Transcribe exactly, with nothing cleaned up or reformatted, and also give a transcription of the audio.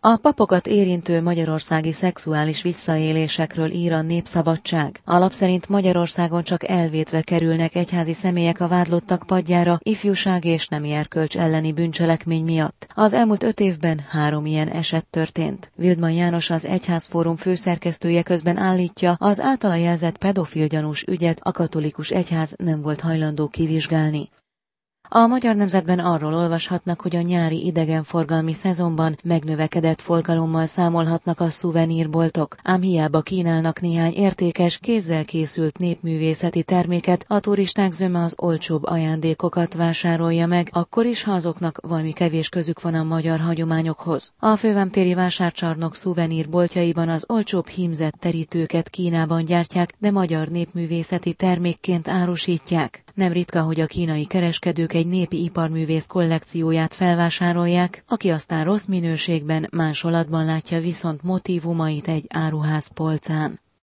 A papokat érintő magyarországi szexuális visszaélésekről ír a Népszabadság. A lap szerint Magyarországon csak elvétve kerülnek egyházi személyek a vádlottak padjára ifjúság és nemi erkölcs elleni bűncselekmény miatt. Az elmúlt öt évben három ilyen eset történt. Wildman János, az Egyházfórum főszerkesztője közben állítja, az általa jelzett pedofil gyanús ügyet a katolikus egyház nem volt hajlandó kivizsgálni. A Magyar Nemzetben arról olvashatnak, hogy a nyári idegenforgalmi szezonban megnövekedett forgalommal számolhatnak a szuvenírboltok, ám hiába kínálnak néhány értékes, kézzel készült népművészeti terméket, a turisták zöme az olcsóbb ajándékokat vásárolja meg, akkor is, ha azoknak valami kevés közük van a magyar hagyományokhoz. A fővámtéri vásárcsarnok szuvenírboltjaiban az olcsóbb hímzett terítőket Kínában gyártják, de magyar népművészeti termékként árusítják. Nem ritka, hogy a kínai kereskedők egy népi iparművész kollekcióját felvásárolják, aki aztán rossz minőségben, másolatban látja viszont motívumait egy áruház polcán.